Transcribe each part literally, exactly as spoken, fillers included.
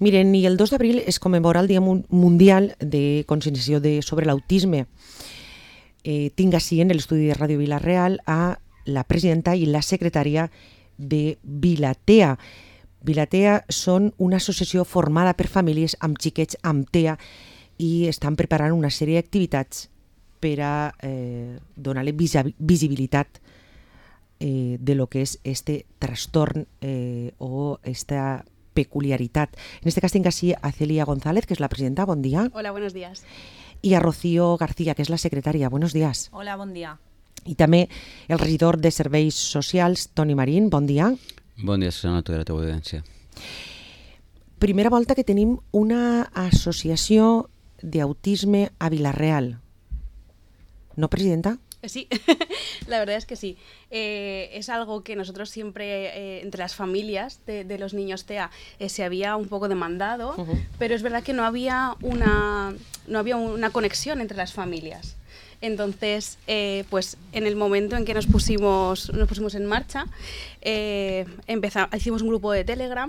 Miren, i el dos d'abril es commemora el Dia Mundial de Conscienciació de, sobre l'Autisme. Eh, tinc així en l'estudi de Ràdio Vila-real a la presidenta i la secretària de Vilatea. Vilatea són una associació formada per famílies amb xiquets amb T E A i estan preparant una sèrie d'activitats per a eh, donar-li visibilitat eh, de lo que és este trastorn eh, o esta peculiaritat. En este cas tinc així a Celia González, que és la presidenta. Bon dia. Hola, buenos días. Y a Rocío García, que és la secretària. Buenos días. Hola, bon dia. I també el regidor de Serveis Socials, Toni Marín. Bon dia. Bon dia, Susana, tota la teva audiència. Primera volta que tenim una associació d'autisme a Vila-real. ¿No, presidenta? Sí, la verdad es que sí. Eh, es algo que nosotros siempre, eh, entre las familias de, de los niños T E A, eh, se había un poco demandado, uh-huh. pero es verdad que no había una, no había una conexión entre las familias. Entonces, eh, pues en el momento en que nos pusimos, nos pusimos en marcha, eh, empezamos, hicimos un grupo de Telegram.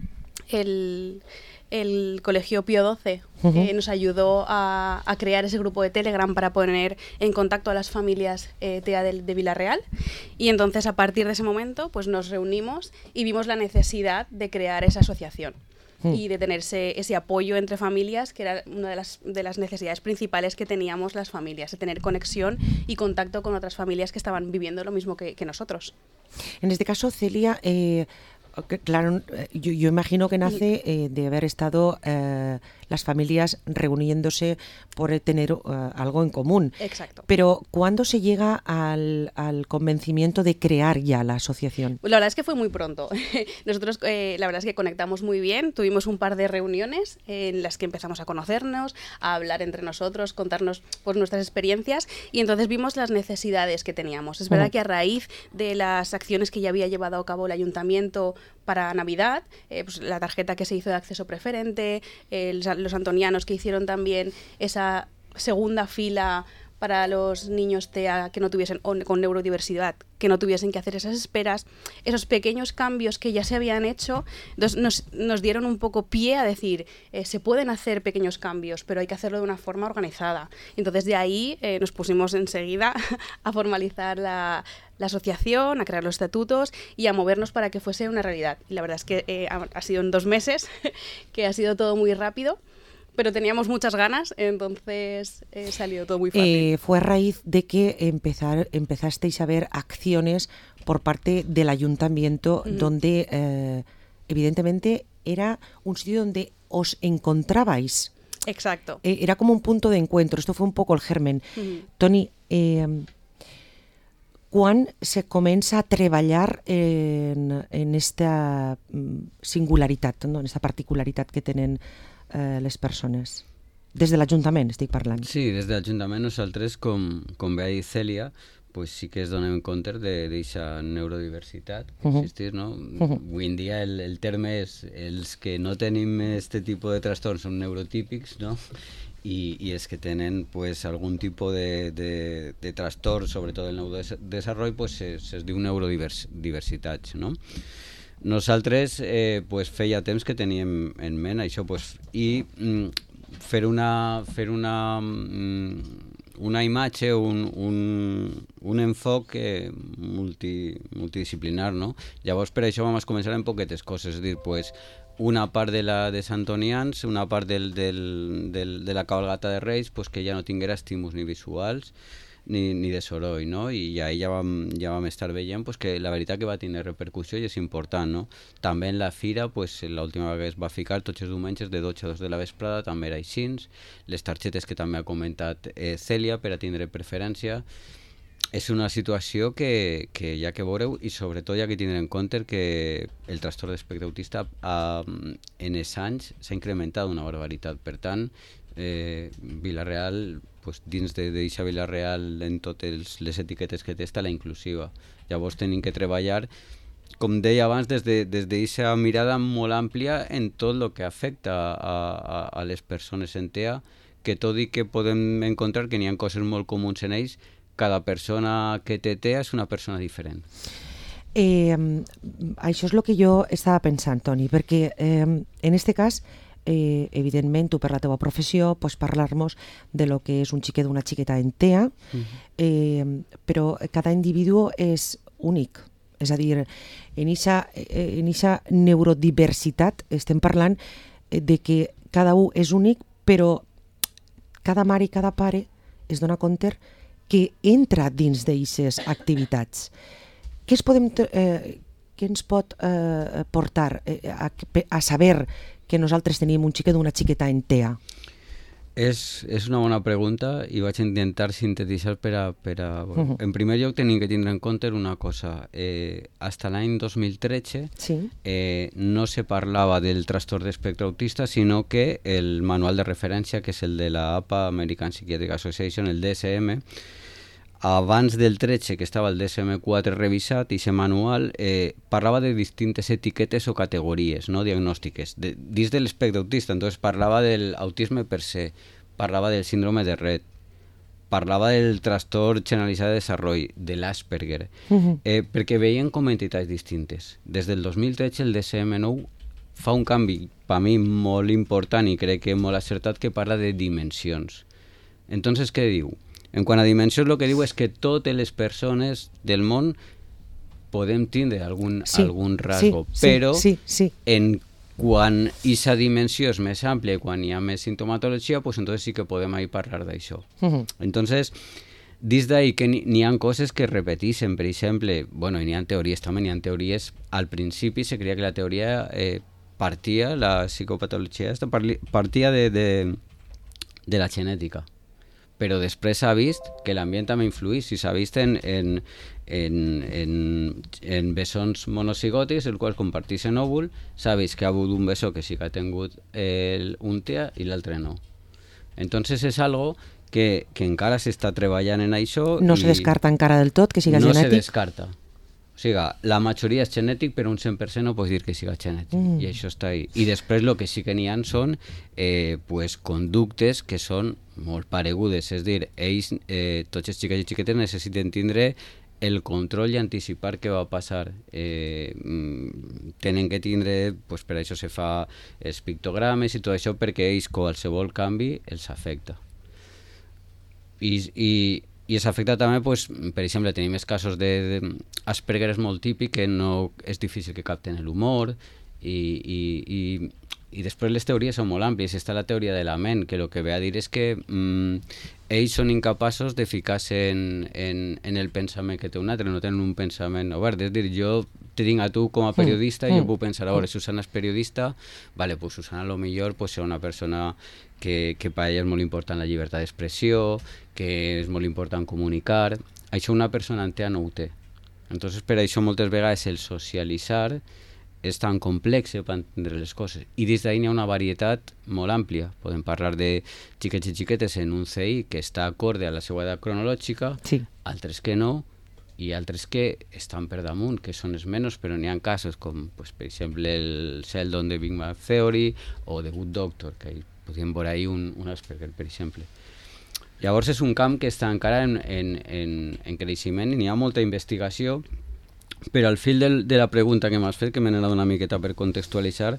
El... El Colegio Pío doce uh-huh. eh, nos ayudó a, a crear ese grupo de Telegram para poner en contacto a las familias eh, T E A de, de Vila-real, y entonces a partir de ese momento pues nos reunimos y vimos la necesidad de crear esa asociación uh-huh. y de tener ese, ese apoyo entre familias, que era una de las, de las necesidades principales que teníamos las familias, de tener conexión y contacto con otras familias que estaban viviendo lo mismo que, que nosotros. En este caso, Celia, eh, claro, yo, yo imagino que nace eh, de haber estado eh, las familias reuniéndose por tener uh, algo en común. Exacto. Pero ¿cuándo se llega al, al convencimiento de crear ya la asociación? La verdad es que fue muy pronto. Nosotros eh, la verdad es que conectamos muy bien, tuvimos un par de reuniones en las que empezamos a conocernos, a hablar entre nosotros, contarnos pues, nuestras experiencias, y entonces vimos las necesidades que teníamos. Es verdad uh-huh. que a raíz de las acciones que ya había llevado a cabo el ayuntamiento para Navidad, eh, pues la tarjeta que se hizo de acceso preferente, el, los antonianos que hicieron también esa segunda fila para los niños T E A que no tuviesen, o con neurodiversidad, que no tuviesen que hacer esas esperas, esos pequeños cambios que ya se habían hecho, nos, nos dieron un poco pie a decir, eh, se pueden hacer pequeños cambios, pero hay que hacerlo de una forma organizada. Entonces de ahí eh, nos pusimos enseguida a formalizar la, la asociación, a crear los estatutos y a movernos para que fuese una realidad. Y la verdad es que eh, ha, ha sido en dos meses, que ha sido todo muy rápido, pero teníamos muchas ganas, entonces eh, salió todo muy fácil. Eh, fue a raíz de que empezar, empezasteis a ver acciones por parte del ayuntamiento, uh-huh. donde eh, evidentemente era un sitio donde os encontrabais. Exacto. Eh, era como un punto de encuentro, esto fue un poco el germen. Uh-huh. Toni, eh, quan se comença a treballar en, en esta singularitat, no? En esta particularitat que tenen Eh, les persones? Des de l'Ajuntament estic parlant. Sí, des de l'Ajuntament nosaltres, com, com bé ha dit Cèlia, pues sí que es donem compte d'aquesta neurodiversitat que uh-huh. existeix, no? Uh-huh. Avui en dia el, el terme és els que no tenim este tipus de trastorns són neurotípics, no? I, i els que tenen pues, algun tipus de, de, de trastorn, sobretot el neurodesenvolupament, pues, es, es diu neurodiversitat, no? Nosaltres eh, pues, feia temps que teníem en ment això, pues, i mm, fer una, fer una, mm, una imatge, un, un, un enfoc eh, multi, multidisciplinar, no? Llavors per això vam començar en poquetes coses, és a dir, pues, una part de la de Sant Antonians, una part del, del, del, de la cabalgata de Reis, pues, que ja no tinguera estímuls ni visuals, Ni, ni de soroll, no? I ahí ja vam, ja vam estar veient pues, que la veritat que va tenir repercussió i és important, no? També en la fira, pues, l'última vegada que es va ficar tots els diumenges de dotze a dos de la vesprada, també era així, les targetes que també ha comentat eh, Cèlia per a tindre preferència. És una situació que, que hi ha que veure i sobretot hi ha que tindre en compte que el trastorn d'espectre autista ha, en els anys s'ha incrementat una barbaritat. Per tant, eh, Vila-real, pues, dins d'aquesta Vila-real, en totes les etiquetes que té, està la inclusiva. Llavors tenim que treballar, com deia abans, des d'aquesta de, mirada molt àmplia en tot el que afecta a, a, a les persones en T E A, que tot i que podem encontrar que n'hi ha coses molt comuns en ells, cada persona que té T E A és una persona diferent. Eh, això és el que jo estava pensant, Toni, perquè eh, en este cas, eh, evidentment, tu per la teva professió pots parlar-nos de lo que és un xiquet d'una xiqueta en T E A, uh-huh. eh, però cada individu és únic. És a dir, en aquesta neurodiversitat estem parlant de que cada un és únic, però cada mare i cada pare es dona compte que entra dins d'aquestes activitats. Què, es podem, eh, què ens pot eh, portar eh, a, a saber que nosaltres tenim un xiquet d'una xiqueta en T E A? És, és una bona pregunta i vaig intentar sintetitzar per a... Per a bueno, uh-huh. En primer lloc tenim que tindre en compte una cosa. Eh, hasta l'any dos mil tretze sí. eh, no se parlava del trastorn d'espectre autista, sinó que el manual de referència, que és el de la A P A, American Psychiatric Association, el D S M, abans del tretze, que estava el D S M quatre revisat, i ese manual eh, parlava de distintes etiquetes o categories no diagnòstiques de, dins de l'espectre autista. Entonces parlava del autisme per se, parlava del síndrome de Rett, parlava del trastorn generalitzat de desarrollo, de l'Asperger, uh-huh. eh, perquè veien com entitats distintes. Des del dos mil tretze el D S M nou fa un canvi, per mi molt important i crec que molt acertat, que parla de dimensions. Entonces, què diu? En quant a dimensions, el que diu és que totes les persones del món podem tindre algun, sí, algun rasgo, sí, però sí, sí, sí. En quan aquesta dimensió és més àmplia i quan hi ha més sintomatologia, pues entonces sí que podem ahí parlar d'això. Uh-huh. Entonces, dins d'ahí que n'hi ha coses que repeteixen, per exemple, bueno, n'hi ha teories també, n'hi ha teories, al principi se creia que la teoria eh, partia, la psicopatologia partia de, de, de la genètica. Però després s'ha vist que l'ambient també influïx, i s'ha vist en, en, en, en, en bessons monocigòtics, els quals comparteixen òvul, s'ha vist que ha hagut un bessó que sí que ha tingut el, un T E A i l'altre no. Entonces és algo que, que encara s'està treballant en això. No se descarta encara del tot que siga no genètic? No se descarta. O sigui, la majoria és genètic, però un cent per cent no pots dir que siga genètic, mm. i això està ahí. I després el que sí que n'hi ha són eh, pues, conductes que són molt paregudes, és a dir, ells, eh, tots els xiquets i xiquetes necessiten tindre el control i anticipar què va passar. Eh, tenen que tindre, pues, per això se fa els pictogrames i tot això, perquè ells qualsevol canvi els afecta. I, i I s'afecta també, pues, per exemple, tenim els casos de, de Asperger, és molt típic, que no és difícil que capten l'humor, i, i, i, i després les teories són molt àmplies. Està la teoria de la ment, que el que ve a dir és que mm, ells són incapaços de ficar-se en, en, en el pensament que té un altre, no tenen un pensament obert. És dir, jo te tinc a tu com a periodista i mm. jo puc pensar, a veure, Susana és periodista, vale, pues Susana a lo millor pues, és una persona que, que per ella és molt important la llibertat d'expressió, que és molt important comunicar. Això una persona en T E A no ho té. Entonces, per això moltes vegades el socialitzar és tan complex per entendre les coses. I des d'ahí n'hi ha una varietat molt àmplia. Podem parlar de xiquets i xiquetes en un C I que està acorde a la seva edat cronològica, sí. Altres que no, i altres que estan per damunt, que són els menys, però n'hi ha casos com, pues, per exemple, el Sheldon de Big Bang Theory o The Good Doctor, que podríem veure ahí un, un Asperger, per exemple. Llavors és un camp que està encara en, en, en, en creixement i n'hi ha molta investigació, però al fil del, de la pregunta que m'has fet, que m'he anat una miqueta per contextualitzar,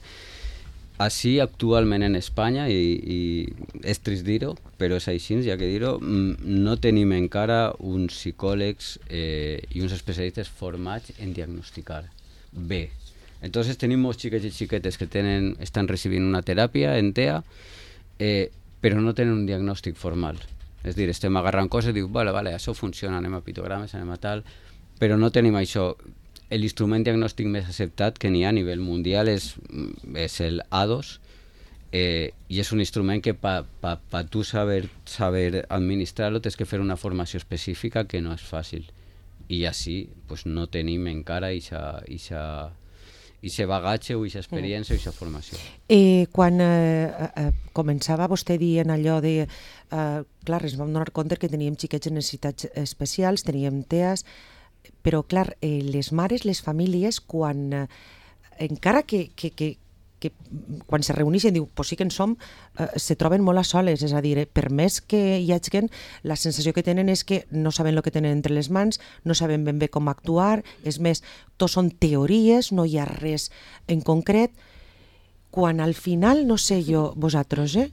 així actualment en Espanya, i, i és trist dir-ho, però és així, ja que dir-ho, no tenim encara uns psicòlegs eh, i uns especialistes formats en diagnosticar bé. Entonces tenim molts xiquets i xiquetes que tenen, estan recibint una teràpia en T E A, eh, però no tenen un diagnòstic formal. És dir, estem agarrant coses i diu, vale, vale, això funciona, anem a pictogrames, anem a tal, però no tenim això. L'instrument diagnòstic més acceptat que n'hi ha a nivell mundial és, és el A dos, eh, i és un instrument que per pa, pa tu saber, saber administrar-lo tens que fer una formació específica que no és fàcil. I així pues, no tenim encara aquesta bagatge o aquesta experiència o aquesta formació. Eh, quan eh, eh, començava vostè dient allò de... Eh, clar, ens vam donar compte que teníem xiquets en necessitats especials, teníem T E As, però clar, eh, les mares, les famílies, quan eh, encara que, que, que, que quan se reuneixen diu, pues sí que en som, eh, se troben molt a soles, és a dir, eh, per més que hi hagi, la sensació que tenen és que no saben el que tenen entre les mans, no saben ben bé com actuar, és més, tot són teories, no hi ha res en concret, quan al final, no sé jo, vosaltres, eh,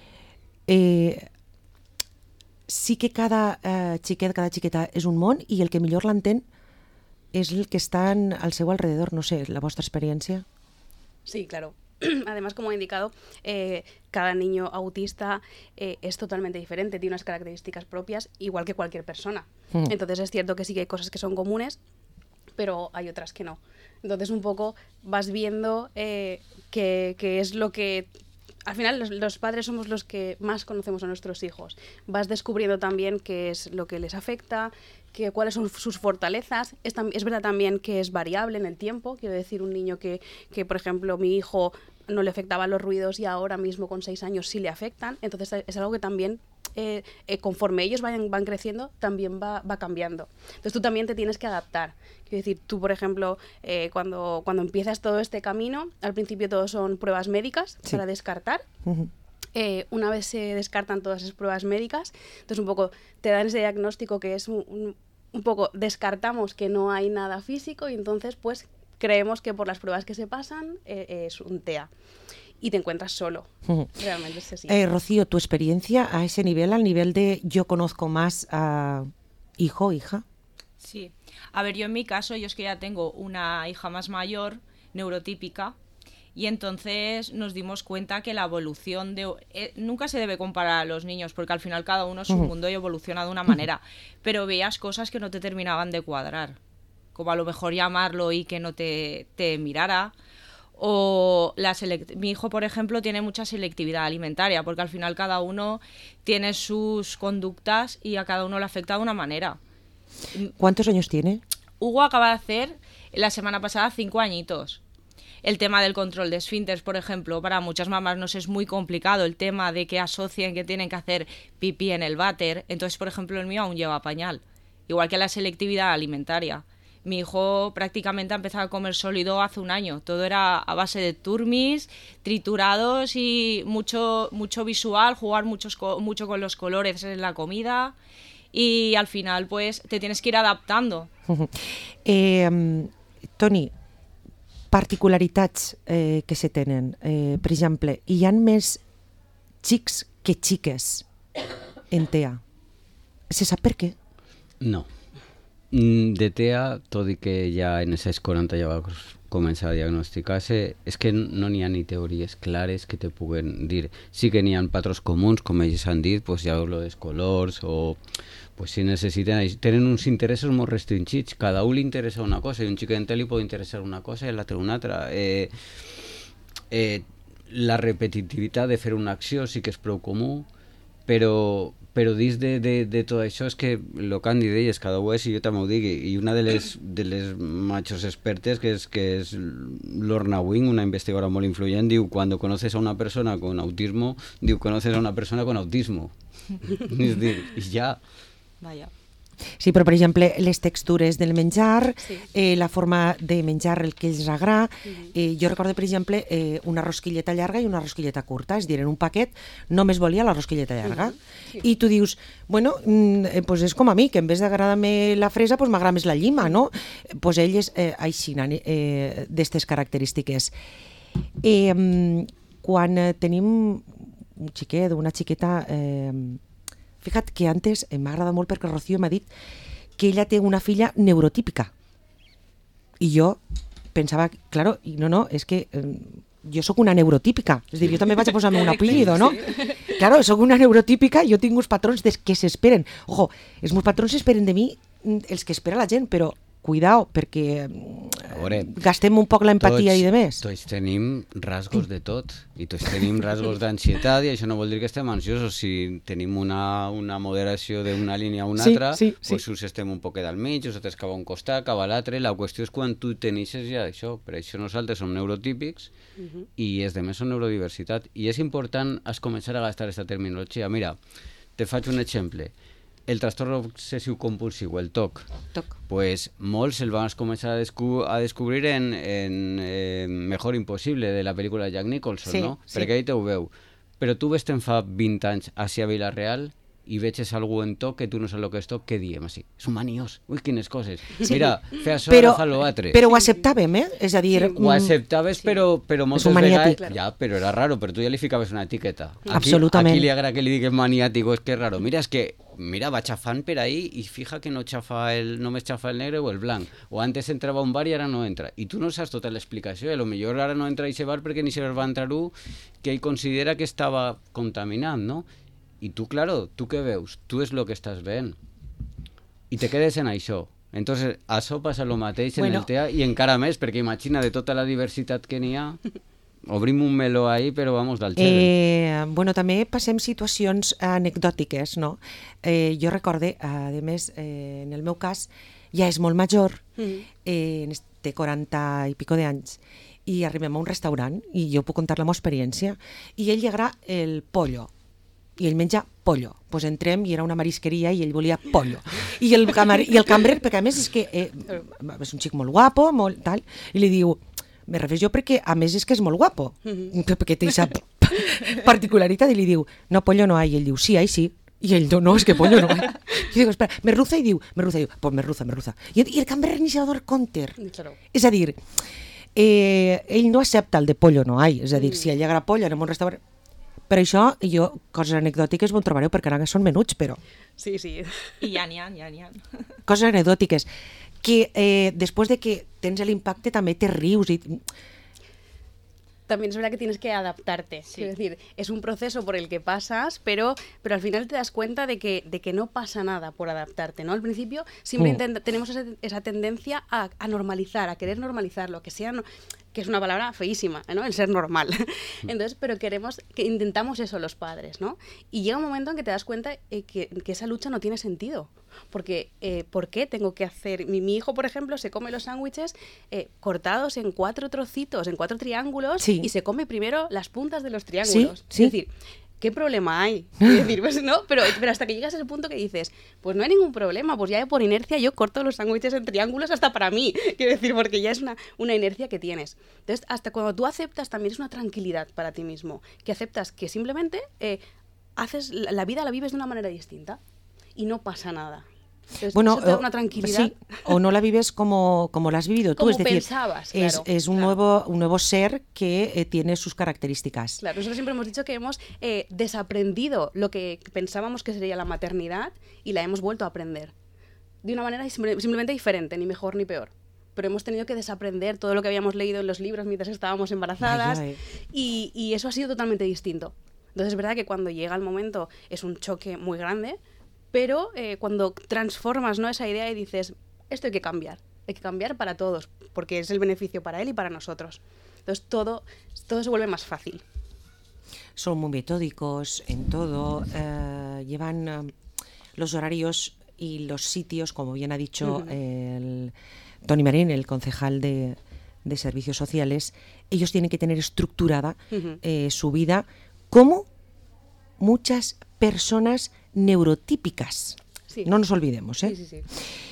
eh sí que cada eh, xiquet, cada xiqueta és un món i el que millor l'entén és el que està al seu alrededor, no sé, la vostra experiencia. Sí, claro. Además, como he indicado, eh, cada niño autista eh, es totalmente diferente, tiene unas características propias, igual que cualquier persona. Mm. Entonces es cierto que sí que hay cosas que son comunes, pero hay otras que no. Entonces un poco vas viendo eh, qué es lo que... Al final los, los padres somos los que más conocemos a nuestros hijos. Vas descubriendo también qué es lo que les afecta, que, cuáles son sus fortalezas. Es, es verdad también que es variable en el tiempo. Quiero decir, un niño que, que, por ejemplo, mi hijo no le afectaban los ruidos y ahora mismo con seis años sí le afectan. Entonces es algo que también, eh, eh, conforme ellos vayan, van creciendo, también va, va cambiando. Entonces tú también te tienes que adaptar. Quiero decir, tú, por ejemplo, eh, cuando, cuando empiezas todo este camino, al principio todo son pruebas médicas, sí, para descartar. Uh-huh. Eh, una vez se descartan todas esas pruebas médicas, entonces un poco te dan ese diagnóstico que es un, un, un poco, descartamos que no hay nada físico y entonces pues creemos que por las pruebas que se pasan eh, es un T E A. Y te encuentras solo. Uh-huh. Realmente es así. Eh, Rocío, tu experiencia a ese nivel, al nivel de yo conozco más a hijo, hija. Sí. A ver, yo en mi caso, yo es que ya tengo una hija más mayor, neurotípica, y entonces nos dimos cuenta que la evolución de... Eh, nunca se debe comparar a los niños, porque al final cada uno es un uh-huh. mundo y evoluciona de una manera, pero veías cosas que no te terminaban de cuadrar, como a lo mejor llamarlo y que no te, te mirara. O la select- mi hijo, por ejemplo, tiene mucha selectividad alimentaria, porque al final cada uno tiene sus conductas y a cada uno le afecta de una manera. ¿Cuántos años tiene? Hugo acaba de hacer la semana pasada cinco añitos. El tema del control de esfínteres, por ejemplo, para muchas mamás nos es muy complicado el tema de que asocien que tienen que hacer pipí en el váter. Entonces, por ejemplo, el mío aún lleva pañal. Igual que la selectividad alimentaria. Mi hijo prácticamente ha empezado a comer sólido hace un año. Todo era a base de turmis, triturados y mucho, mucho visual, jugar muchos, mucho con los colores en la comida. Y al final, pues, te tienes que ir adaptando. Eh, um, Toni, particularitats eh, que se tenen. Eh, per exemple, hi ha més xics que xiques en T E A. Se sap per què? No. De T E A, tot i que ja en els anys quaranta ja va començar a diagnosticar-se, és que no n'hi ha ni teories clares que te puguen dir. Sí que n'hi ha patrons comuns, com ells han dit, pues ja lo dels colors, o pues si necessiten, tenen uns interessos molt restringits, cada un li interessa una cosa, i un xiquet li pot interessar una cosa i l'altre una altra. Eh, eh, la repetitivitat de fer una acció sí que és prou comú, però però dins de, de, de tot això és que el que han dit elles, cada un és, i jo també ho dic, i una de les, de les majors expertes, que és, que és Lorna Wing, una investigadora molt influyent, diu, quan conoces a una persona con autismo, diu, conoces a una persona con autismo. És dir, i ja. Vaya. Sí, però per exemple les textures del menjar, sí. eh, la forma de menjar el que els agrada. Uh-huh. eh, jo recordo per exemple eh, una rosquilleta llarga i una rosquilleta curta, és a dir, en un paquet només volia la rosquilleta llarga. Uh-huh. Sí. I tu dius, bueno, eh, pues és com a mi, que en vez d'agradar-me la fresa pues m'agrada més la llima, no? Pues ell és eh, així, eh, d'estes característiques. Eh, quan tenim un xiquet o una xiqueta... Eh, Fíjate que antes eh, m'ha agradat molt perquè Rocío m'ha dit que ella té una filla neurotípica. I jo pensava, claro, i no, no, és que eh, jo sóc una neurotípica. És a dir, jo també vaig a posar-me un apellido, no? Sí. Claro, sóc una neurotípica i jo tinc uns patrons des que s'esperen. Ojo, els meus patrons s'esperen de mi els que espera la gent, però cuidao, perquè veure, gastem un poc l'empatia i de més. Tots tenim rasgos de tot, i tots tenim rasgos d'ansietat, i això no vol dir que estem ansiosos. Si tenim una, una moderació d'una línia a una sí, altra, sí, sí. pues us estem un poquet al mig, us estem cap a un costat, cap a l'altre. La qüestió és quan tu teneixes ja això. Per això nosaltres som neurotípics uh-huh. i els demés són neurodiversitat. I és important es començar a gastar aquesta terminologia. Mira, te faig un exemple. el trastorn obsessiu compulsiu, el T O C, Toc. pues molts el van començar a, descu a descobrir en, en eh, Mejor Impossible, de la pel·lícula de Jack Nicholson, Sí, no? sí. Perquè ell te ho veu. Però tu ves-te'n fa vint anys així a Vilareal i veges algú en T O C que tu no saps el que és T O C, què diem així? És un maniós, ui, quines coses. Mira, fer això, Però, ara fa l'altre. però ho acceptàvem, eh? És a dir... Ho acceptaves, Sí. però, però moltes un maniàtic. vegades... Ja, però era raro, però tu ja li ficaves una etiqueta. Aquí, Absolutament. Aquí li agrada que li digues maniàtico, és que és raro. Mira, és que, mira, va xafant per ahí i fija que no xafa el, només xafa el negre o el blanc. O antes entrava a un bar i ara no entra. I tu no saps tota l'explicació. I a lo millor ara no entra a aquest bar perquè ni se va entrar un que ell considera que estava contaminat, no? I tu, claro, tu què veus? Tu és el que estàs veient. I te quedes en això. Entonces, això passa el mateix en Bueno. el T E A i encara més, perquè imagina de tota la diversitat que n'hi ha, obrim un meló ahí, però vamos del xerem. Eh, bueno, també passem situacions anecdòtiques, no? Eh, jo recorde, a més, eh, en el meu cas, ja és molt major, eh, té quaranta i pico d'anys, i arribem a un restaurant, i jo puc contar la meva experiència, i a ell li agrada el pollo, i ell menja pollo. Pues entrem i era una marisqueria i ell volia pollo. I el, camar i el cambrer, perquè a més és que eh, és un xic molt guapo, molt tal, i li diu, me refers jo perquè a més és que és molt guapo, perquè té aquesta particularitat, i li diu, no, pollo no hay, i ell diu, sí, hay, sí. I ell, no, no, és que pollo no hay. I diu, espera, merluza, i diu, merluza, i diu, pues merluza, merluza. I, i el cambrer ni se va donar compte. Claro. És a dir, eh, ell no accepta el de pollo no hay, és a dir, si a ell agrada pollo en un restaurant... Per això, jo, coses anecdòtiques ho en trobareu, perquè ara són menuts, però Sí, sí. I ja n'hi ha, ja n'hi ha. coses anecdòtiques, que eh, després de que tens l'impacte també te rius i... También es verdad que tienes que adaptarte. Sí. Es decir, es un proceso por el que pasas, pero, pero al final te das cuenta de que, de que no pasa nada por adaptarte, ¿no? Al principio siempre Mm. intenta- tenemos esa, esa tendencia a, a normalizar, a querer normalizarlo, que sea... no- que es una palabra feísima, ¿no? El ser normal. Entonces, pero queremos, que intentamos eso los padres, ¿no? Y llega un momento en que te das cuenta eh, que, que esa lucha no tiene sentido. Porque, eh, ¿por qué tengo que hacer...? Mi, mi hijo, por ejemplo, se come los sándwiches eh, cortados en cuatro trocitos, en cuatro triángulos, Sí. y se come primero las puntas de los triángulos. sí. Es decir, ¿qué problema hay? Es decir, pues, ¿no? Pero, pero hasta que llegas a ese punto que dices, pues no hay ningún problema, pues ya por inercia yo corto los sándwiches en triángulos hasta para mí, quiero decir, porque ya es una, una inercia que tienes. Entonces, hasta cuando tú aceptas también es una tranquilidad para ti mismo, que aceptas que simplemente eh, haces la, la vida la vives de una manera distinta y no pasa nada. Entonces, Bueno, eso te da o- una tranquilidad. sí, o no la vives como, como la has vivido tú, Como es decir, pensabas, es, claro, es un, claro. nuevo, un nuevo ser que eh, tiene sus características. Claro, nosotros siempre hemos dicho que hemos eh, desaprendido lo que pensábamos que sería la maternidad y la hemos vuelto a aprender. De una manera simple- simplemente diferente, ni mejor ni peor. Pero hemos tenido que desaprender todo lo que habíamos leído en los libros mientras estábamos embarazadas Vaya, eh. y, y eso ha sido totalmente distinto. Entonces es verdad que cuando llega el momento es un choque muy grande, pero eh, cuando transformas, ¿no?, esa idea y dices, esto hay que cambiar, hay que cambiar para todos, porque es el beneficio para él y para nosotros. Entonces todo, todo se vuelve más fácil. Son muy metódicos en todo, eh, llevan eh, los horarios y los sitios, como bien ha dicho Ujú. el Toni Marín, el concejal de, de Servicios Sociales, ellos tienen que tener estructurada Ujú. eh, su vida como muchas personas neurotípicas. Sí. No nos olvidemos, ¿eh? Sí, sí, sí.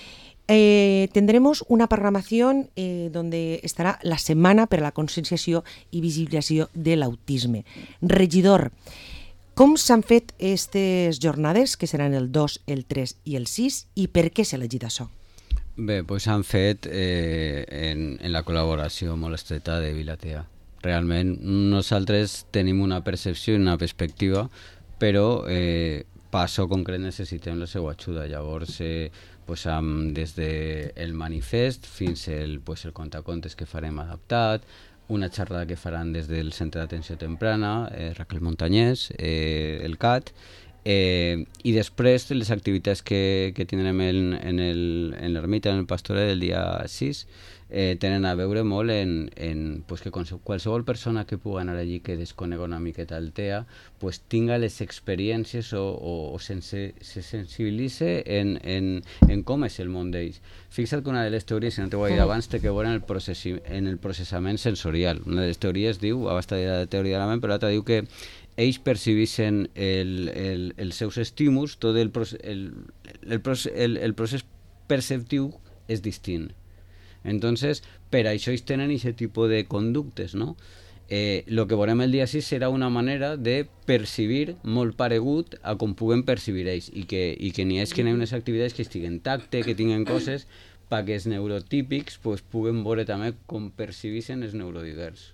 Eh, tendremos una programación eh, donde estarà la setmana per a la conscienciació i visibilització de l'autisme. Regidor, com s'han fet aquestes jornades, que seran el dos, el tres i el sis, i per què s'ha elegit això? Bé, doncs s'han fet eh, en, en la col·laboració molt estreta de Vilatea. Realment nosaltres tenim una percepció i una perspectiva, però eh, per això concret necessitem la seva ajuda. Llavors, eh, pues, amb, des del manifest fins el, pues, el contacontes que farem adaptat, una xerrada que faran des del Centre d'Atenció Temprana, eh, Raquel Montanyès, eh, el C A T, eh, i després les activitats que, que tindrem en, en el- en l'ermita, en el pastoret del dia sis, eh, tenen a veure molt en, en pues, que qualse- qualsevol persona que pugui anar allí que desconega una miqueta el T E A pues, tinga les experiències o, o, o sense, se sensibilitze en, en, en com és el món d'ells. Fixa't que una de les teories, si no t'ho he dit abans, té que veure en el, processi, en el processament sensorial. Una de les teories diu, abans de la teoria de la ment, però l'altra diu que ells percibeixen el, el, els seus estímuls, tot el, proce- el, el, procés, el, el procés perceptiu és distint. Entonces, per això ells tenen aquest tipus de conductes, no? Eh, lo que veurem el dia sis serà una manera de percibir molt paregut a com puguem percibir ells i que, i que n'hi ha que n'hi ha unes activitats que estiguen tacte, que tinguen coses perquè els neurotípics pues, puguen veure també com percibeixen els neurodivers.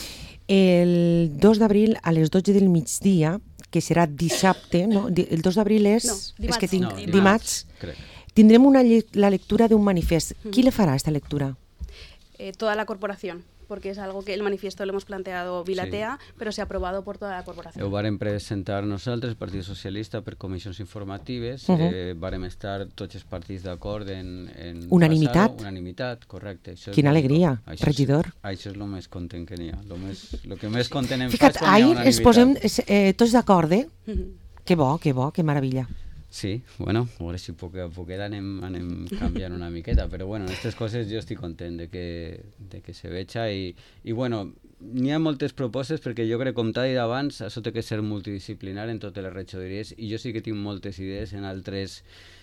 El dos d'abril a les dotze del migdia, que serà dissabte, no? El dos d'abril és... No, dimarts. És que tinc, No, dimarts. Crec. Tindrem una lle la lectura d'un manifest. Qui le farà esta lectura? Eh, toda la corporación, porque es algo que el manifiesto lo hemos planteado Vilatea, sí. pero se ha aprobado por toda la corporación. Ho vàrem presentar nosaltres, el Partit Socialista, per comissions informatives. Uh -huh. eh, vàrem estar tots els partits d'acord en, en unanimitat. Passar unanimitat, correcte. Això Quina és alegria, això regidor. És, això és el més content que n'hi ha. Lo, més, lo que més content em Fica't, fa és quan hi ha ahir unanimitat. es posem eh, tots d'acord, eh? Uh -huh. Que bo, que bo, que meravella. Sí, bueno, a veure si poc a poquet anem, anem canviant una miqueta, però bueno, en aquestes coses jo estic content de que, de que se veja i, i bueno, n'hi ha moltes propostes perquè jo crec, com t'ha dit abans, això té que ser multidisciplinar en totes les regidories i jo sí que tinc moltes idees en altres,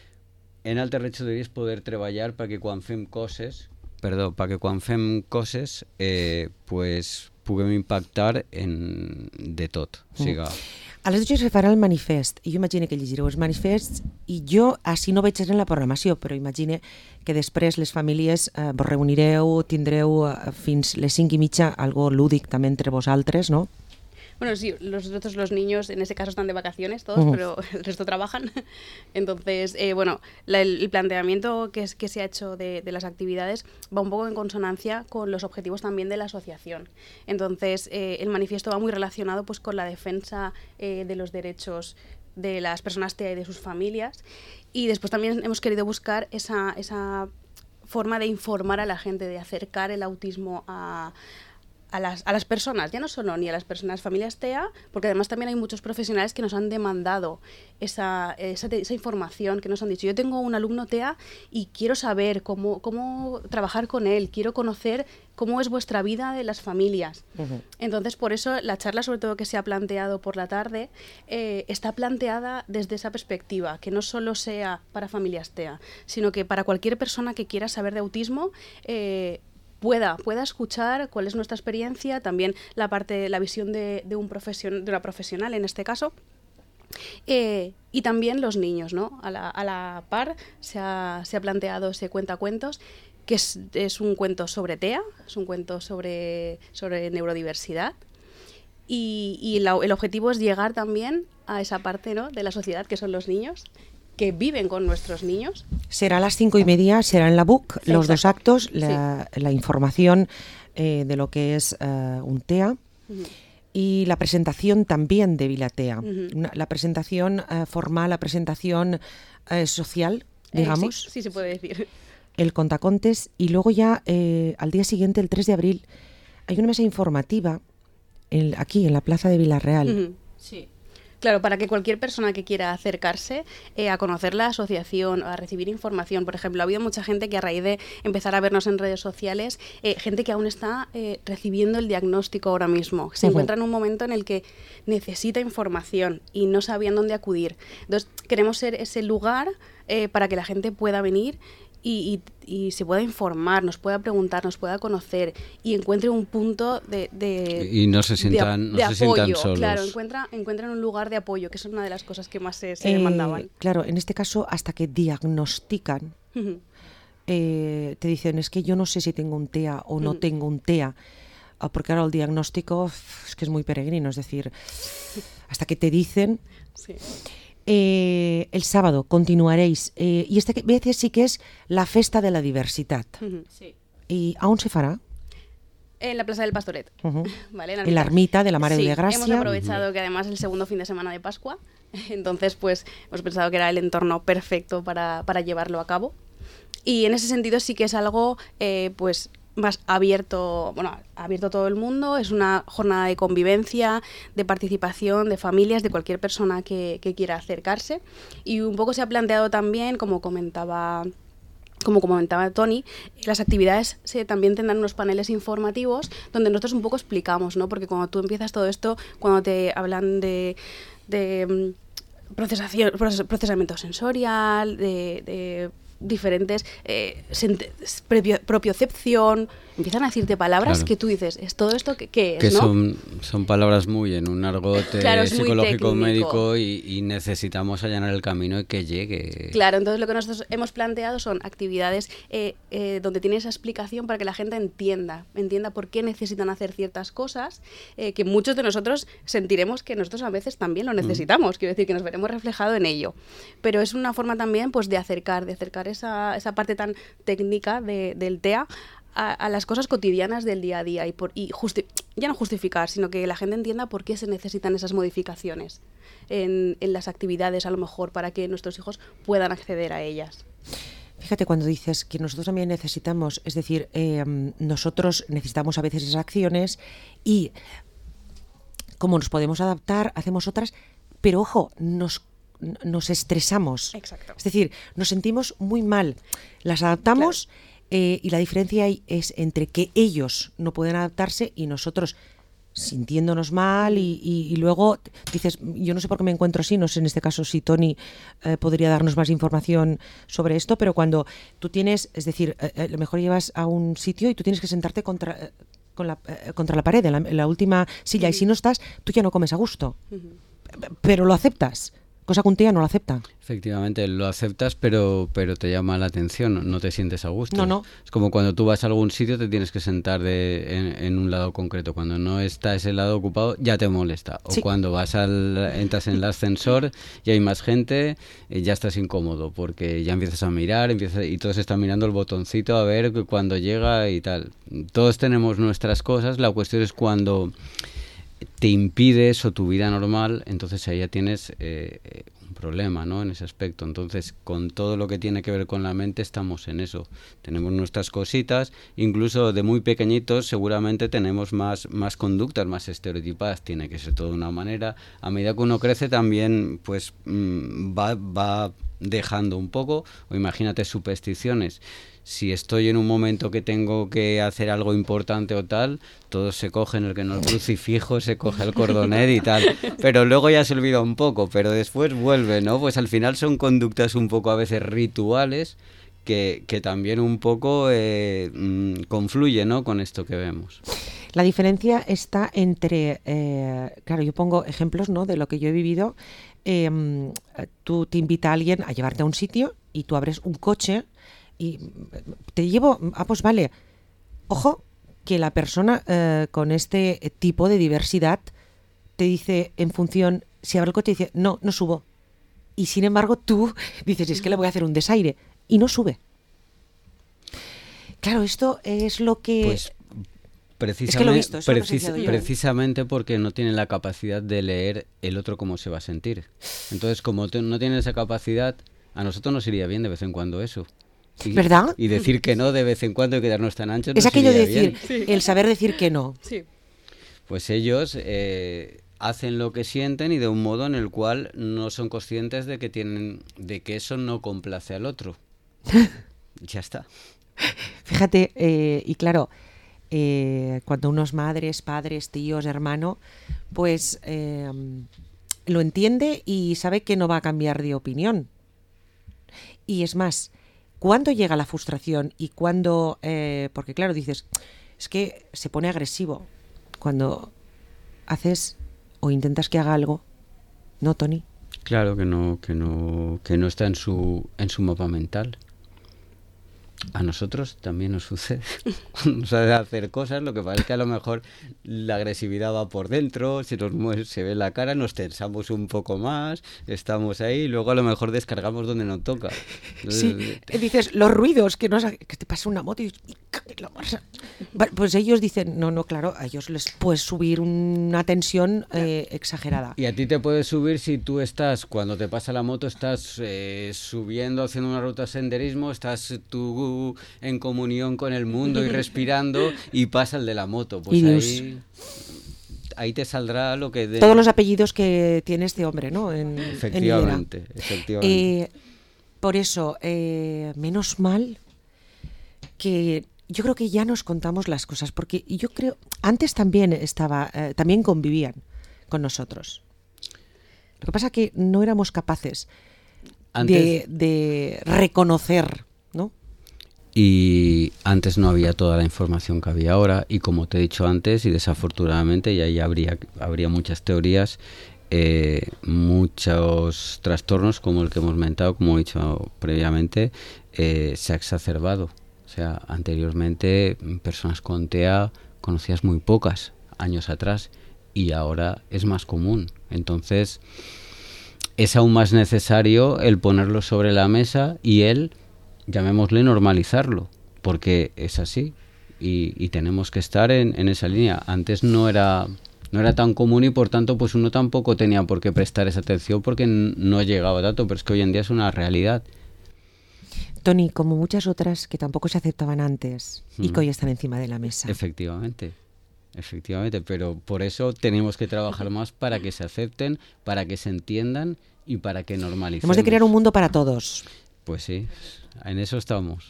en altres regidories poder treballar perquè quan fem coses, perdó, perquè quan fem coses, eh, pues, puguem impactar en de tot, o sigui... A les dotze se farà el manifest, i jo imagino que llegireu els manifests, i jo així no veig res en la programació, però imagine que després les famílies eh, vos reunireu, tindreu eh, fins les cinc i mitja algo lúdic també entre vosaltres, no? Bueno, sí, nosotros los niños en ese caso están de vacaciones todos, uh-huh. pero el resto trabajan. Entonces, eh, bueno, la, el planteamiento que, es, que se ha hecho de, de las actividades va un poco en consonancia con los objetivos también de la asociación. Entonces, eh, el manifiesto va muy relacionado pues, con la defensa eh, de los derechos de las personas T E A y de sus familias. Y después también hemos querido buscar esa, esa forma de informar a la gente, de acercar el autismo a... A las, a las personas, ya no solo ni a las personas familias T E A, porque además también hay muchos profesionales que nos han demandado esa, esa, esa información, que nos han dicho, yo tengo un alumno T E A y quiero saber cómo, cómo trabajar con él, quiero conocer cómo es vuestra vida de las familias. Uh-huh. Entonces, por eso la charla, sobre todo que se ha planteado por la tarde, eh, está planteada desde esa perspectiva, que no solo sea para familias T E A, sino que para cualquier persona que quiera saber de autismo, eh, Pueda, pueda escuchar cuál es nuestra experiencia, también la parte, la visión de, de, un profesion, de una profesional en este caso, eh, y también los niños, ¿no? A la, a la par se ha, se ha planteado ese cuentacuentos, que es, es un cuento sobre T E A, es un cuento sobre, sobre neurodiversidad, y, y la, el objetivo es llegar también a esa parte, ¿no? de la sociedad que son los niños, que viven con nuestros niños. Será a las cinco y media, será en la B U C, los Exacto. dos actos, la, sí. la información eh, de lo que es uh, un T E A uh-huh. y la presentación también de Vilatea. Uh-huh. Una, la presentación uh, formal, la presentación uh, social, digamos. Eh, sí, sí, se puede decir. El contacontes y luego ya eh, al día siguiente, el tres de abril, hay una mesa informativa en, aquí en la plaza de Vilarreal. Uh-huh. Sí. Claro, para que cualquier persona que quiera acercarse eh, a conocer la asociación, a recibir información, por ejemplo, ha habido mucha gente que a raíz de empezar a vernos en redes sociales, eh, gente que aún está eh, recibiendo el diagnóstico ahora mismo, se uh-huh. encuentra en un momento en el que necesita información y no sabían dónde acudir. Entonces, queremos ser ese lugar eh, para que la gente pueda venir Y, y, y se pueda informar, nos pueda preguntar, nos pueda conocer y encuentre un punto de, de y no se sientan, de, no de se apoyo, sientan solos. Claro, encuentra, encuentran un lugar de apoyo, que es una de las cosas que más se, se eh, demandaban. Claro, en este caso, hasta que diagnostican, uh-huh. eh, te dicen, es que yo no sé si tengo un T E A o no uh-huh. tengo un T E A, porque ahora el diagnóstico es que es muy peregrino, es decir, hasta que te dicen... Sí. Eh, el sábado continuaréis eh, y esta vez sí que es la festa de la diversidad. Uh-huh. Sí. ¿Y aún se fará? En la Plaza del Pastoret, uh-huh. ¿vale? En la, en la ermita de la Mare sí, de Gracia. Hemos aprovechado uh-huh. que además es el segundo fin de semana de Pascua, entonces pues hemos pensado que era el entorno perfecto para, para llevarlo a cabo. Y en ese sentido sí que es algo eh, pues más abierto, bueno, abierto a todo el mundo, es una jornada de convivencia, de participación, de familias, de cualquier persona que, que quiera acercarse. Y un poco se ha planteado también, como comentaba... Como comentaba Tony, las actividades se, también tendrán unos paneles informativos donde nosotros un poco explicamos, ¿no? Porque cuando tú empiezas todo esto, cuando te hablan de, de procesación, proces- procesamiento sensorial, de, de diferentes eh, sent- propio- propiocepción, empiezan a decirte palabras Claro. que tú dices, ¿es todo esto que, qué es? Que ¿no? son, son palabras muy en un argot eh, Claro, es muy psicológico técnico. médico y, y necesitamos allanar el camino y que llegue. Claro, entonces lo que nosotros hemos planteado son actividades eh, eh, donde tiene esa explicación para que la gente entienda, entienda por qué necesitan hacer ciertas cosas, eh, que muchos de nosotros sentiremos que nosotros a veces también lo necesitamos, quiero decir que nos veremos reflejado en ello. Pero es una forma también pues de acercar, de acercar esa, esa parte tan técnica de, del T E A a, a las cosas cotidianas del día a día y, por, y justi- ya no justificar, sino que la gente entienda por qué se necesitan esas modificaciones en, en las actividades, a lo mejor, para que nuestros hijos puedan acceder a ellas. Fíjate cuando dices que nosotros también necesitamos, es decir, eh, nosotros necesitamos a veces esas acciones y como nos podemos adaptar, hacemos otras, pero ojo, nos, nos estresamos. Exacto. Es decir, nos sentimos muy mal, las adaptamos. Claro. Eh, y la diferencia ahí es entre que ellos no pueden adaptarse y nosotros sintiéndonos mal y, y, y luego dices, yo no sé por qué me encuentro así, no sé en este caso si Toni eh, podría darnos más información sobre esto, pero cuando tú tienes, es decir, eh, a lo mejor llevas a un sitio y tú tienes que sentarte contra, eh, con la, eh, contra la pared, en la, en la última silla, uh-huh. y si no estás, tú ya no comes a gusto, uh-huh. pero lo aceptas. Cosa que un tía no lo acepta. Efectivamente, lo aceptas, pero pero te llama la atención, no te sientes a gusto. No, no. Es como cuando tú vas a algún sitio, te tienes que sentar de, en, en un lado concreto. Cuando no está ese lado ocupado, ya te molesta. O sí. Cuando vas al entras en el ascensor y hay más gente, eh, ya estás incómodo, porque ya empiezas a mirar, empiezas, y todos están mirando el botoncito a ver cuando llega y tal. Todos tenemos nuestras cosas, la cuestión es cuando te impide eso tu vida normal, entonces ahí ya tienes eh, un problema, ¿no? En ese aspecto. Entonces, con todo lo que tiene que ver con la mente, estamos en eso. Tenemos nuestras cositas, incluso de muy pequeñitos seguramente tenemos más, más conductas, más estereotipadas, tiene que ser todo de una manera. A medida que uno crece también, pues, mmm, va, va dejando un poco, o imagínate supersticiones. Si estoy en un momento que tengo que hacer algo importante o tal, todos se cogen el que no el crucifijo, se coge el cordonet y tal, pero luego ya se olvida un poco, pero después vuelve, ¿no? Pues al final son conductas un poco a veces rituales que, que también un poco eh, mmm, confluyen, ¿no? Con esto que vemos. La diferencia está entre, eh, claro, yo pongo ejemplos, ¿no? De lo que yo he vivido. Eh, tú te invita a alguien a llevarte a un sitio y tú abres un coche y te llevo, ah, pues vale, ojo, que la persona eh, con este tipo de diversidad te dice en función, si abre el coche dice, no, no subo. Y sin embargo tú dices, es que le voy a hacer un desaire y no sube. Claro, esto es lo que... Pues, precisamente, es que lo he visto, eso precis- lo he precisamente porque no tiene la capacidad de leer el otro cómo se va a sentir. Entonces, como te, no tiene esa capacidad, a nosotros nos iría bien de vez en cuando eso. Y, ¿verdad? Y decir que no de vez en cuando y quedarnos tan anchos. Es nos aquello de iría decir, bien. sí. El saber decir que no. Sí. Pues ellos eh, hacen lo que sienten y de un modo en el cual no son conscientes de que tienen, de que eso no complace al otro. Ya está. Fíjate, eh, y claro, eh, cuando unos madres, padres, tíos, hermano, pues eh, lo entiende y sabe que no va a cambiar de opinión. Y es más, ¿cuándo llega la frustración? Y cuando, eh, porque claro, dices, es que se pone agresivo cuando haces o intentas que haga algo, ¿no, Toni? Claro que no, que no, que no está en su, en su mapa mental. A nosotros también nos sucede. Nos hace hacer cosas, lo que pasa es que a lo mejor la agresividad va por dentro, se nos mueve, se ve la cara, nos tensamos un poco más, estamos ahí y luego a lo mejor descargamos donde nos toca. Sí, dices, los ruidos, que, no, que te pasa una moto y dices, pues ellos dicen, no, no, claro, a ellos les puedes subir una tensión eh, exagerada. Y a ti te puedes subir si tú estás, cuando te pasa la moto, estás eh, subiendo, haciendo una ruta de senderismo, estás tú en comunión con el mundo y respirando y pasa el de la moto, pues ahí, ahí te saldrá lo que... De... Todos los apellidos que tiene este hombre, ¿no? En, efectivamente, en efectivamente. Eh, por eso, eh, menos mal que yo creo que ya nos contamos las cosas, porque yo creo, antes también estaba, eh, también convivían con nosotros. Lo que pasa es que no éramos capaces Antes... de, de reconocer, ¿no? Y antes no había toda la información que había ahora, y como te he dicho antes, y desafortunadamente, y ahí habría, habría muchas teorías, eh, muchos trastornos como el que hemos mentado, como he dicho previamente, eh, se ha exacerbado. O sea, anteriormente personas con T E A conocías muy pocas años atrás, y ahora es más común. Entonces es aún más necesario el ponerlo sobre la mesa y el, llamémosle, normalizarlo, porque es así y, y tenemos que estar en, en esa línea. Antes no era no era tan común y por tanto pues uno tampoco tenía por qué prestar esa atención porque n- no llegaba tanto, pero es que hoy en día es una realidad. Tony, como muchas otras que tampoco se aceptaban antes mm. y que hoy están encima de la mesa. Efectivamente, efectivamente, pero por eso tenemos que trabajar más para que se acepten, para que se entiendan y para que normalicemos. Hemos de crear un mundo para todos. Pues sí, en eso estamos.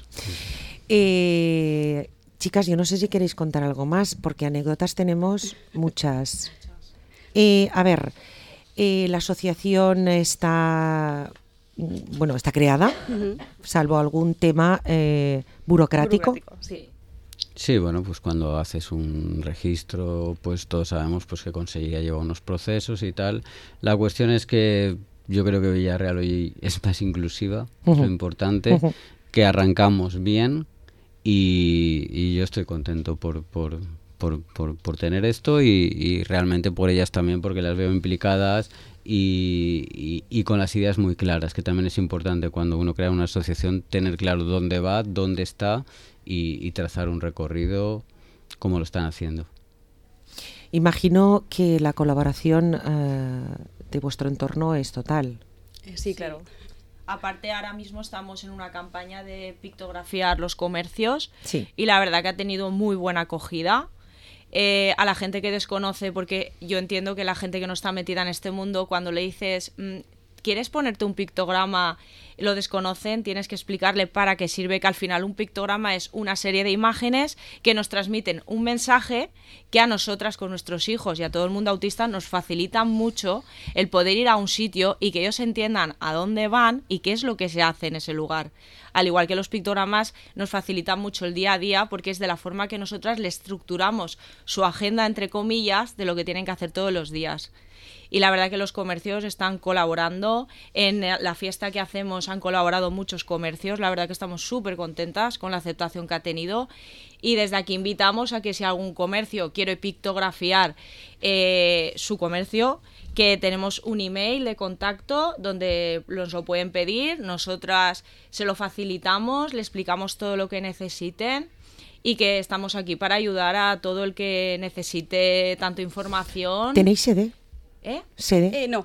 Eh, chicas, yo no sé si queréis contar algo más, porque anécdotas tenemos muchas. Eh, a ver, eh, la asociación está, bueno, está creada, uh-huh. salvo algún tema eh, burocrático. burocrático sí. Sí, bueno, pues cuando haces un registro, pues todos sabemos pues que conseguía llevar unos procesos y tal. La cuestión es que yo creo que Villarreal hoy es más inclusiva, uh-huh. es lo importante, uh-huh. que arrancamos bien y, y yo estoy contento por, por, por, por, por tener esto y, y realmente por ellas también, porque las veo implicadas y, y, y con las ideas muy claras, que también es importante cuando uno crea una asociación tener claro dónde va, dónde está y, y trazar un recorrido como lo están haciendo. Imagino que la colaboración uh, de vuestro entorno es total. Sí, claro. Sí. Aparte, ahora mismo estamos en una campaña de pictografiar los comercios sí. y la verdad que ha tenido muy buena acogida. Eh, a la gente que desconoce, porque yo entiendo que la gente que no está metida en este mundo, cuando le dices, ¿quieres ponerte un pictograma? Lo desconocen, tienes que explicarle para qué sirve, que al final un pictograma es una serie de imágenes que nos transmiten un mensaje que a nosotras con nuestros hijos y a todo el mundo autista nos facilita mucho el poder ir a un sitio y que ellos entiendan a dónde van y qué es lo que se hace en ese lugar. Al igual que los pictogramas nos facilitan mucho el día a día porque es de la forma que nosotras le estructuramos su agenda, entre comillas, de lo que tienen que hacer todos los días. Y la verdad que los comercios están colaborando. En la fiesta que hacemos han colaborado muchos comercios. La verdad que estamos súper contentas con la aceptación que ha tenido. Y desde aquí invitamos a que si algún comercio quiere pictografiar eh, su comercio, que tenemos un email de contacto donde nos lo pueden pedir. Nosotras se lo facilitamos, le explicamos todo lo que necesiten. Y que estamos aquí para ayudar a todo el que necesite tanto información. ¿Tenéis sede? ¿Eh? ¿Sede? Eh, no.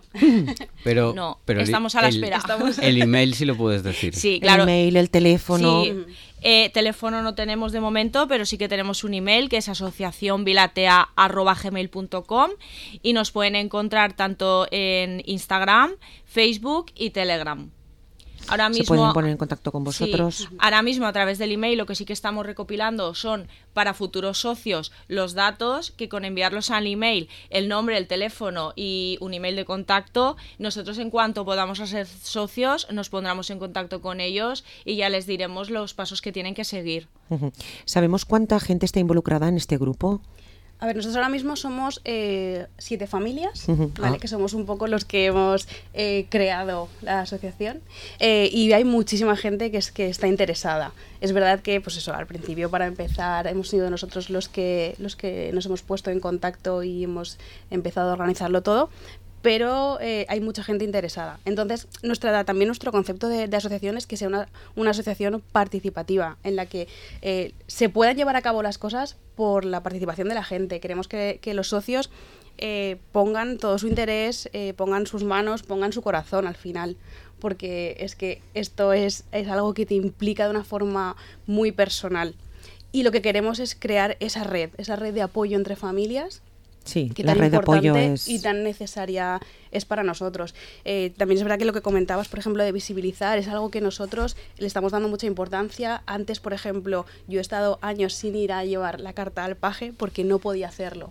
Pero, no, pero estamos a la el, espera. Estamos... El email sí lo puedes decir. Sí, claro. El email, el teléfono. Sí. Eh, teléfono no tenemos de momento, pero sí que tenemos un email que es asociación vilatea arroba gmail punto com y nos pueden encontrar tanto en Instagram, Facebook y Telegram. Ahora mismo, se pueden poner en contacto con vosotros. Sí, ahora mismo a través del email lo que sí que estamos recopilando son para futuros socios los datos que con enviarlos al email, el nombre, el teléfono y un email de contacto, nosotros en cuanto podamos ser socios nos pondremos en contacto con ellos y ya les diremos los pasos que tienen que seguir. Uh-huh. ¿Sabemos cuánta gente está involucrada en este grupo? A ver, nosotros ahora mismo somos eh, siete familias, uh-huh. ¿vale? Ah. Que somos un poco los que hemos eh, creado la asociación eh, y hay muchísima gente que, es, que está interesada. Es verdad que, pues eso, al principio para empezar hemos sido nosotros los que, los que nos hemos puesto en contacto y hemos empezado a organizarlo todo, pero eh, hay mucha gente interesada. Entonces, nuestra, también nuestro concepto de, de asociación es que sea una, una asociación participativa, en la que eh, se puedan llevar a cabo las cosas por la participación de la gente. Queremos que, que los socios eh, pongan todo su interés, eh, pongan sus manos, pongan su corazón al final, porque es que esto es, es algo que te implica de una forma muy personal. Y lo que queremos es crear esa red, esa red de apoyo entre familias, sí, que la tan red de apoyo importante es... y tan necesaria es para nosotros. Eh, también es verdad que lo que comentabas, por ejemplo, de visibilizar, es algo que nosotros le estamos dando mucha importancia. Antes, por ejemplo, yo he estado años sin ir a llevar la carta al paje porque no podía hacerlo.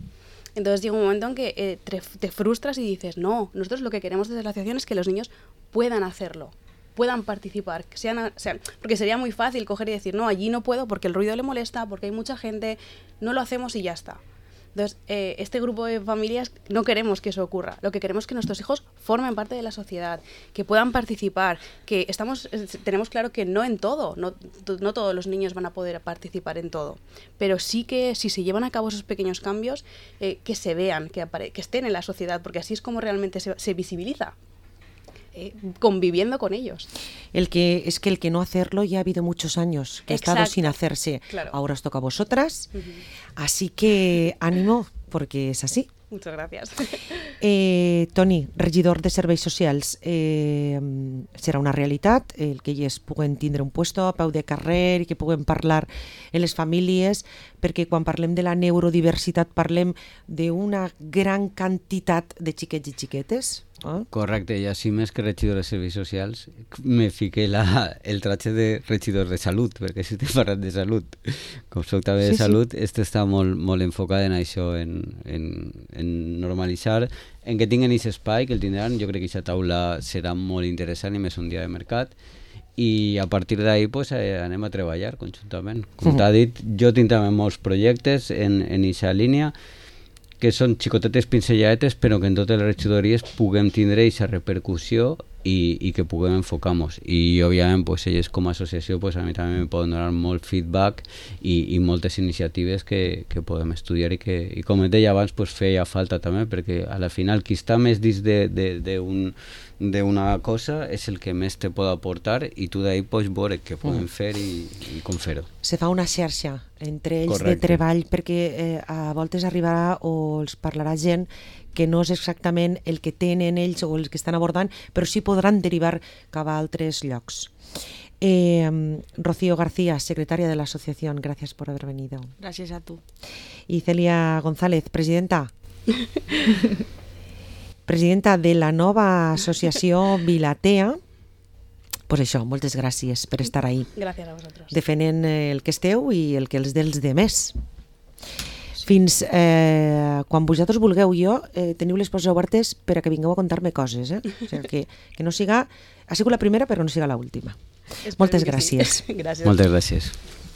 Entonces llega un momento en que eh, te, te frustras y dices, no, nosotros lo que queremos desde la asociación es que los niños puedan hacerlo, puedan participar, que sean, sean, porque sería muy fácil coger y decir, no, allí no puedo porque el ruido le molesta, porque hay mucha gente, no lo hacemos y ya está. Entonces, eh, este grupo de familias no queremos que eso ocurra. Lo que queremos es que nuestros hijos formen parte de la sociedad, que puedan participar, que estamos, eh, tenemos claro que no en todo, no, no todos los niños van a poder participar en todo, pero sí que si se llevan a cabo esos pequeños cambios, eh, que se vean, que, apare- que estén en la sociedad, porque así es como realmente se, se visibiliza. Eh, conviviendo con ellos. El que es que el que no hacerlo ya ha habido muchos años que Exacto. ha estado sin hacerse. Claro. Ahora os toca a vosotras. Uh-huh. Así que ánimo, porque es así. Muchas gracias. Eh, Toni, regidor de Serveis Socials, eh, serà una realitat el que ells puguen tindre un puesto a peu de carrer i que puguen parlar en les famílies, perquè quan parlem de la neurodiversitat parlem d'una gran quantitat de xiquets i xiquetes. Eh? Correcte, i així més que regidor de serveis socials me fiqué la, el tratge de regidor de salut, perquè si t'he parlat de salut, com soc també de Sí, sí. salut, este està molt, molt enfocat en això, en, en, en normalitzar, en que tinguen aquest espai, que el tindran. Jo crec que aquesta taula serà molt interessant i més un dia de mercat, i a partir d'ahí pues, eh, anem a treballar conjuntament. Com t'ha dit, jo tinc també molts projectes en aquesta línia, que són xicotetes pincelladetes, però que en totes les regidories puguem tindre aquesta repercussió i, i que puguem enfocar-nos. I, òbviament, pues, elles com a associació, pues, a mi també em poden donar molt feedback i, i moltes iniciatives que, que podem estudiar i que, i com et deia abans, pues, feia falta també, perquè a la final qui està més dins d'un d'una cosa és el que més te pot aportar i tu d'ahí pots veure què podem Mm. fer i, i com fer-ho. Se fa una xarxa entre ells Correcte. de treball, perquè eh, a voltes arribarà o els parlarà gent que no és exactament el que tenen ells o els que estan abordant, però sí podran derivar cap a altres llocs. Eh, Rocío García, secretaria de la asociación, gracias por haber venido. Gracias a tú. Y Celia González, presidenta. presidenta de la nova associació Vilatea. Pues això, moltes gràcies per estar ahí, Gràcies a vosaltres. defendent el que esteu i el que els dels demés. Fins eh, quan vosaltres vulgueu, jo eh, teniu les portes obertes per a que vingueu a contar-me coses, eh? O sigui, que, que no siga, ha sigut la primera però no siga l'última. Esperem Moltes que sí. gràcies. Gràcies. Moltes gràcies.